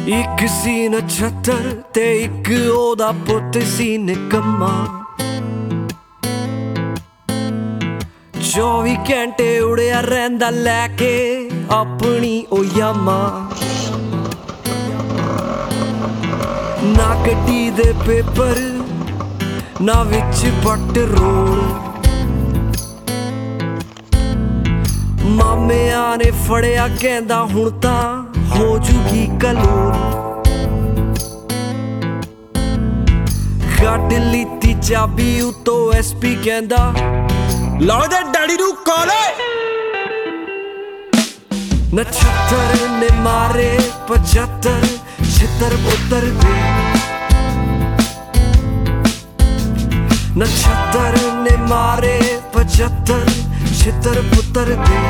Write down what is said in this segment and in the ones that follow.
ਇੱਕ ਸੀ ਨਛੱਤਰ ਤੇ ਇੱਕ ਉਹਦਾ ਪੁੱਤ ਸੀ ਨਿਕੰਮਾ। 24 ਘੰਟੇ ਉੜਿਆ ਰਹਿੰਦਾ ਲੈ ਕੇ ਆਪਣੀ ਉਹ ਯਾਮਾ। ਨਾ ਗੱਡੀ ਦੇ ਪੇਪਰ ਨਾ ਵਿੱਚ ਪੈਟਰੋਲ, ਮਾਮਿਆਂ ਨੇ ਫੜਿਆ ਕਹਿੰਦਾ ਹੁਣ ਤਾਂ ਹੋ ਜੂਗੀ ਕਲੋਲ। ਕੱਢ ਲੀਤੀ ਚਾਬੀ ਉਤੋਂ SP ਕਹਿੰਦਾ ਲਾਓ ਦੇ ਡੈਡੀ ਨੂੰ ਕਾਲ। ਨਛੱਤਰ ਨੇ ਮਾਰੇ 75 ਛਿੱਤਰ ਪੁੱਤਰ ਦੇ। ਨਛੱਤਰ ਨੇ ਮਾਰੇ 75 ਛਿੱਤਰ ਪੁੱਤਰ ਦੇ।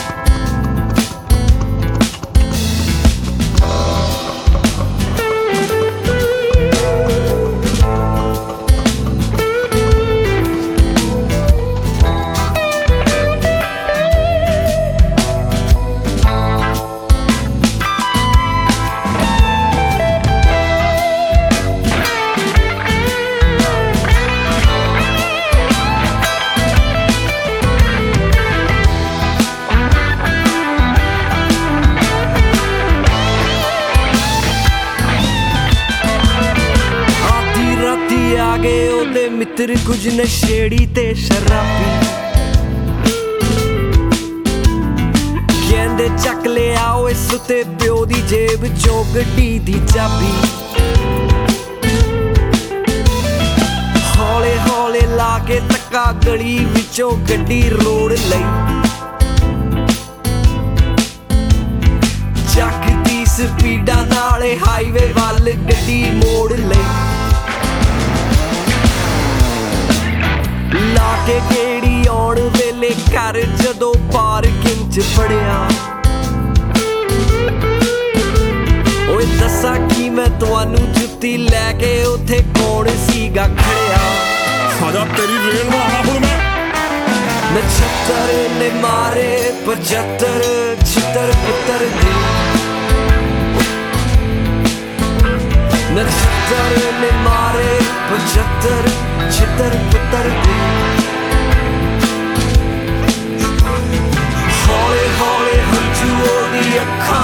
ਆ ਗਏ ਉਹਦੇ ਮਿੱਤਰ ਕੁਝ ਨਸ਼ੇੜੀ ਤੇ ਸ਼ਰਾਬੀ, ਕਹਿੰਦੇ ਚੱਕ ਲਿਆ ਇਸ ਤੇ ਪਿਓ ਦੀ ਜੇਬ ਚੋਂ ਗੱਡੀ ਦੀ ਚਾਬੀ। ਹੌਲੇ ਹੌਲੇ ਲਾ ਕੇ ਧੱਕਾ ਗਲੀ ਵਿੱਚੋਂ ਗੱਡੀ ਰੋੜ ਲਈ। ਚੱਕਦੀ ਸਪੀਡਾਂ ਨਾਲੇ ਹਾਈਵੇ ਵੱਲ ਗੱਡੀ ਮੋੜ ਲਈ। ਲਾ ਕੇ ਗੇੜੀ ਆਉਣ ਵੇਲੇ ਘਰ ਜਦੋਂ ਪਾਰਕਿੰਗ 'ਚ ਫੜਿਆ। ਓਏ ਦੱਸਾਂ ਕੀ ਮੈਂ ਤੁਹਾਨੂੰ ਜੁੱਤੀ ਲੈ ਕੇ ਉੱਥੇ ਕੌਣ ਸੀਗਾ ਖੜਿਆ। ਸਾਡਾ ਤੇਰੀ ਰੇਲ ਮਾਰਾ ਹੁਣ ਮੈਂ। ਨਛੱਤਰ ਨੇ ਮਾਰੇ 75 ਛਿੱਤਰ ਪੁੱਤਰ ਦੇ। ਨਛੱਤਰ ਨੇ ਮਾਰੇ 75 ਛਿੱਤਰ ਪੁੱਤਰ ਦੇ। ਹੌਲੇ ਹੌਲੇ ਹੰਝੂ ਉਹਦੀ ਅੱਖਾਂ